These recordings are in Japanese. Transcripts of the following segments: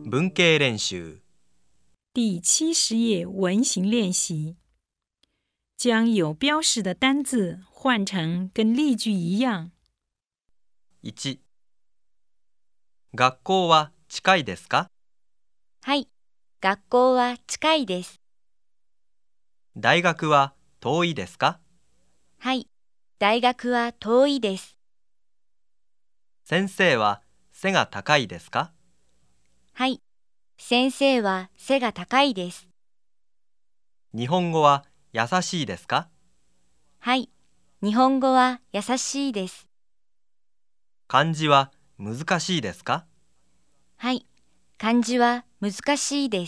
文系練習第70页文型练习，将有标识的单字换成跟例句一样。 1、学校は近いですか？ はい、学校は近いです。 大学は遠いですか？ はい、大学は遠いです。 先生は背が高いですか？ はい、先生は背が高いです。 日本語は優しいですか？ はい、日本語は優しいです。 漢字は難しいですか？ はい、漢字は難しいです。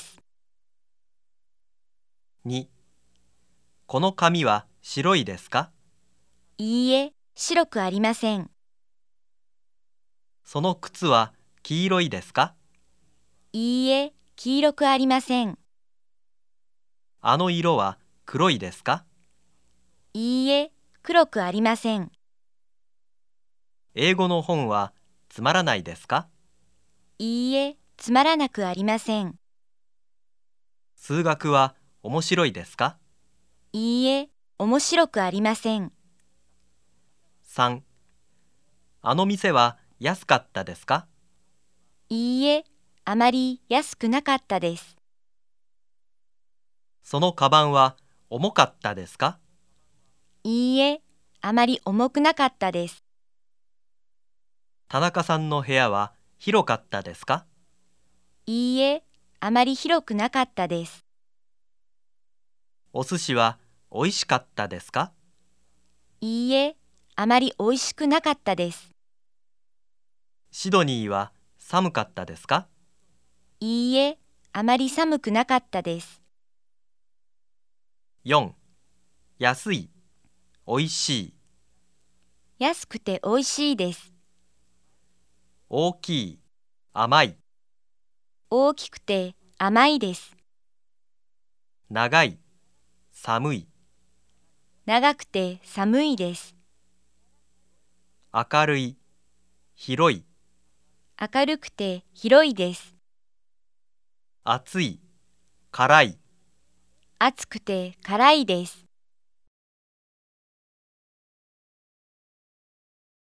2、この髪は白いですか？ いいえ、白くありません。 その靴は黄色いですか？ いいえ、黄色くありません。 あの色は黒いですか？ いいえ、黒くありません。 英語の本はつまらないですか？ いいえ、つまらなくありません。 数学は面白いですか？ いいえ、面白くありません。 3、あの店は安かったですか？ いいえ、あまり安くなかったです。 そのカバンは重かったですか？ いいえ、あまり重くなかったです。 田中さんの部屋は広かったですか？ いいえ、あまり広くなかったです。 お寿司は美味しかったですか？ いいえ、あまり美味しくなかったです。 シドニーは寒かったですか？ いいえ、あまり寒くなかったです。 4、安い、美味しい、 安くて美味しいです。 大きい、甘い、 大きくて甘いです。 長い、寒い、 長くて寒いです。 明るい、広い、 明るくて広いです。 暑い、辛い。 暑くて辛いです。